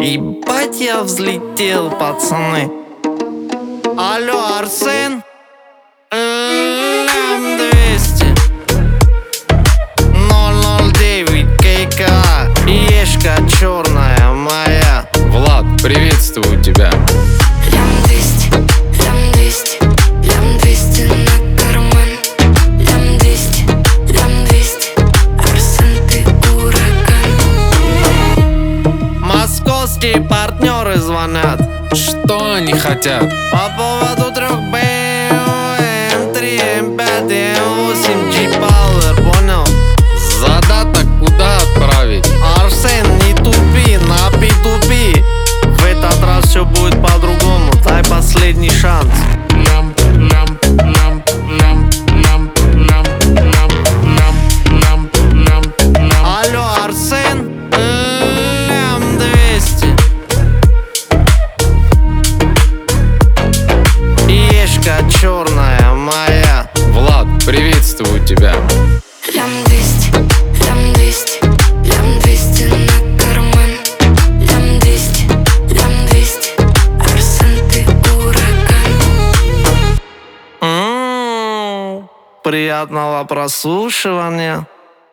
Ебать, я взлетел, пацаны. Алло, Арсен? Лям 200 009 КК. Ешка черная моя. Влад, приветствую тебя. Лям 200, лям 200, лям 200 на карман. Лям 200, лям 200, Арсен, ты ураган. Московские партнеры звонят. Что они хотят? По поводу 3 BMW, M3, M5 и M8 G-Power, понял? Задаток куда отправить? Арсен, не тупи, на P2P. В этот раз все будет по-другому, дай последний шанс. Лям, лям, лям, лям, лям, лям, лям, лям, лям, лям, лям. Алло, Арсен? Лям 200 Ешка черная моя. Влад, приветствую тебя. Лям 200, лям 200, лям 200 на карман. Лям 200, лям 200, Арсен, ты ураган. Приятного прослушивания.